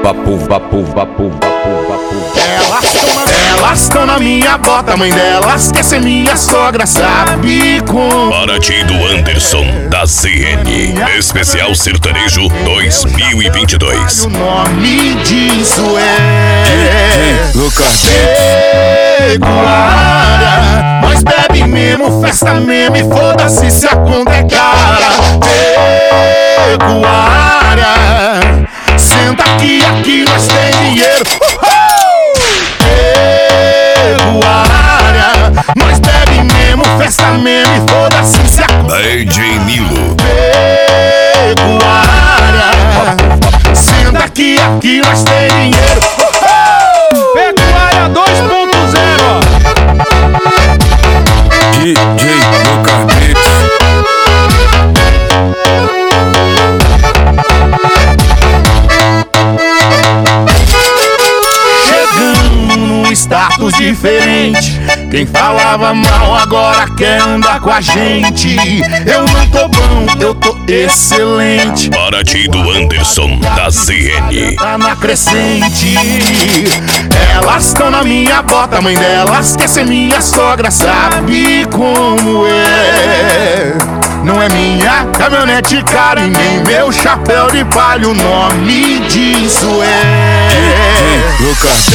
Elas estão na minha bota, mãe delas quer ser minha sogra, sabe como? Para ti do Anderson da ZN, Especial Sertanejo 2022. O nome disso é Lucas Pecuária. Nós bebe mesmo, festa mesmo e foda-se se a conta é cara. Pecuária. Senta aqui, aqui nós tem dinheiro. Pecuária. Nós bebe mesmo, festa mesmo e foda-se se a conta DJ Nilo. Pecuária. Senta aqui, aqui nós tem dinheiro. Pecuária 2.0. DJ Lucas Beats. Chegando num status diferente. Quem falava mal agora quer andar com a gente. Eu não tô bom, eu tô excelente. Para ti do Anderson da ZN. Tá na crescente. Elas estão na minha bota, mãe delas quer ser minha sogra, sabe como é? Não é minha caminhonete cara e nem meu chapéu de palha. O nome disso é Lucas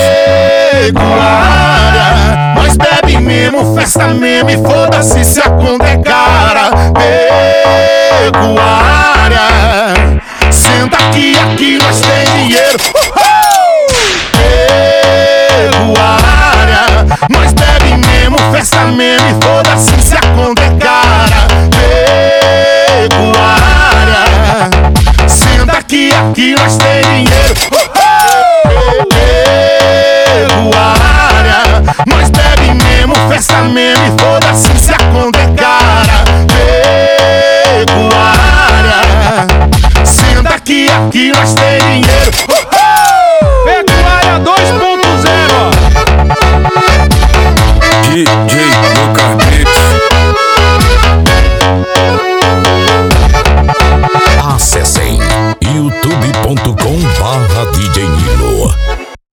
Pecuária. Nós bebe mesmo, festa mesmo e foda-se se a conta é cara. Pecuária. Senta aqui, aqui nós